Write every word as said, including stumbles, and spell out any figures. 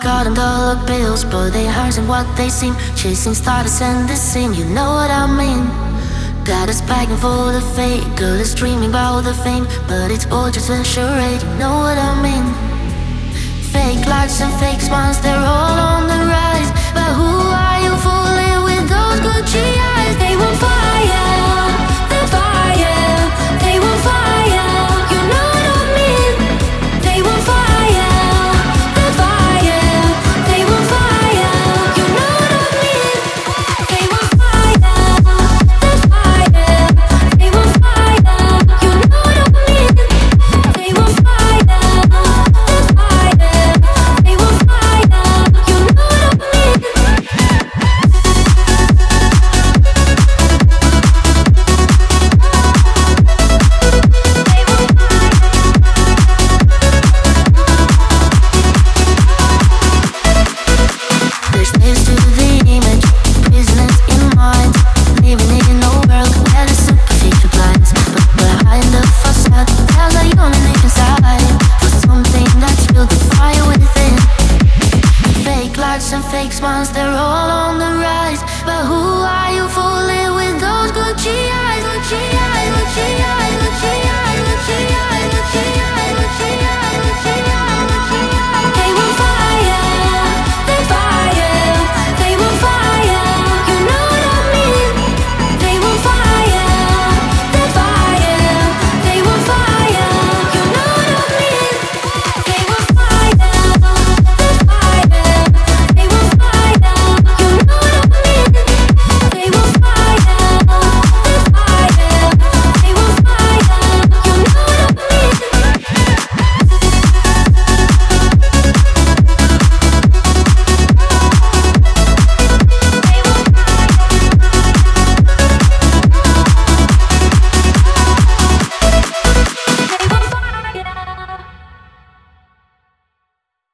Got them dollar bills, but they aren't what they seem. Chasing stardust and the scene, you know what I mean. Got us begging for the fate, girl is dreaming about the fame, but it's all just a charade, you know what I mean. Fake lights and fake smiles, they're all on the rise. But who are you fooling with those Gucci eyes? They will fire, the fire, they will fire, you know what I mean. They will fire, the fire, they will fire, you know what I mean. They will fire, the fire, they will fire, you know what I mean. They will fire, the fire, they will fire, you know what I There's this to the image, business in mind, living in a world where the superficial blinds. But behind the facade, there's a yearning inside for something that's built the fire within. Fake lights and fake smiles, they're all on